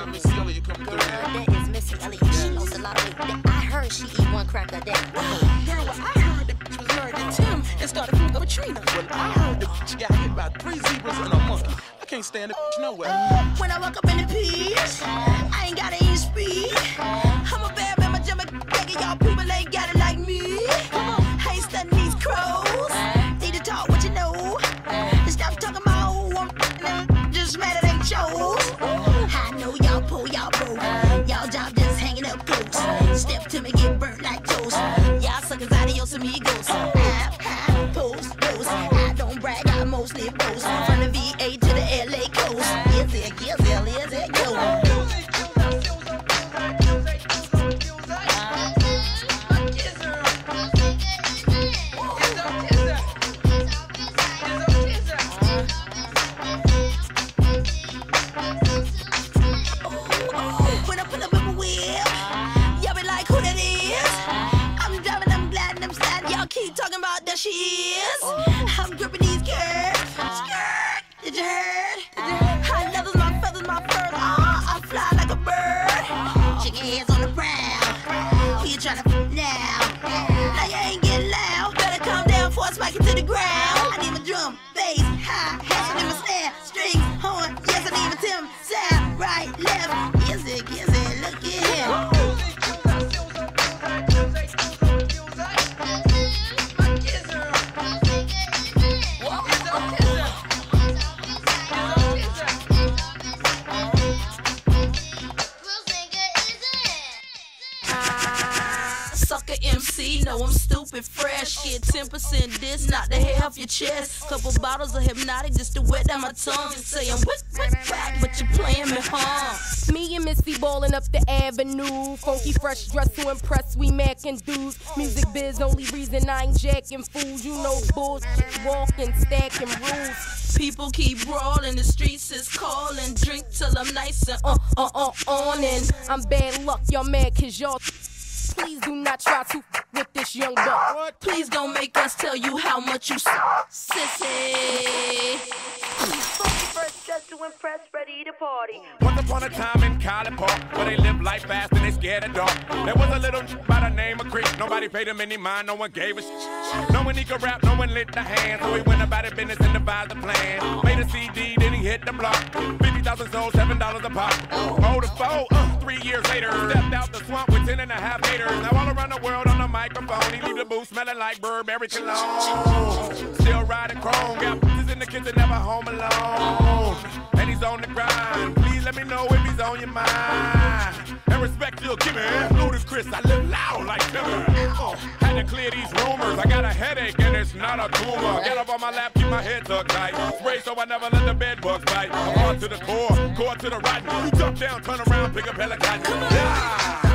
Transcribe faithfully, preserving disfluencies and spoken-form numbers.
got Missy Elliott coming through here. That is Missy Elliott. She lost a lot of weight. I heard she eat one crack a day. Girl, well, I heard that bitch was married to Tim and started fucking with Trina. Well, I heard that bitch got hit by three zebras and a monkey. I can't stand that bitch nowhere. When I walk up in the peach, I ain't gotta even speak. I'm a bad man, my jump begging y'all people ain't got it like me. I ain't studying these crows. Need to talk what you know. Stop talking about who I'm f***ing, just mad it ain't shows. I know y'all pull, y'all broke. Y'all job just hanging up close. Step to me, get burnt like toast. Y'all suckers adios amigos. I, I post those. I don't brag, I mostly boast. From the V A to the L A coast. Is it, is it, is it, go. Keep talking about that she is. I'm gripping these curves. Skirt, did you heard? I love my feathers, my fur. Oh, I fly like a bird. Chicken heads on the ground. Who you trying to f now? Now you ain't getting loud. Better calm down before I spike it to the ground. I need my drum, bass, high, hats, I need my snare, strings, horn. Yes, I need my Tim, sound, right, left. Is it, is it, look at him. M C, know I'm stupid fresh. Get ten percent this, not to hair off your chest. Couple bottles of hypnotic just to wet down my tongue. And saying, what, what, back, but you playing me hard. Me and Missy ballin' up the avenue. Funky fresh dress to impress, we mackin' dudes. Music biz, only reason I ain't jacking fools. You know bullshit, walking, stacking rules. People keep brawling, the streets is calling. Drink till I'm nice and uh, uh, uh, on. And I'm bad luck, y'all mad cause y'all. Please do not try to f with this young buck. Please don't make us tell you how much you sissy. First just to impress, ready to party. Once upon a time in College Park, where they live life fast and they scared of dark. There was a little by the name of Creek. Nobody paid him any mind, no one gave a sh. No one he could rap, no one lit the hand. So he went about his business and devised a plan. Made a C D, then he hit the block. fifty thousand sold, seven dollars a pop. Hold a foe, uh, three years later. Stepped out the swamp with ten and a half haters. Now all around the world on the microphone, he leave the booth smelling like Burberry cologne. Still riding chrome, got bitches in the kitchen, never home alone. And he's on the grind. Please let me know if he's on your mind. And respect you'll give me. Ludacris, I live loud like Timber. Uh, had to clear these rumors. I got a headache and it's not a tumor. Get up on my lap, keep my head tucked tight. Spray so I never let the bed bugs bite. I'm on to the core, core to the rotten. You jump down, turn around, pick up hella cotton. Yeah.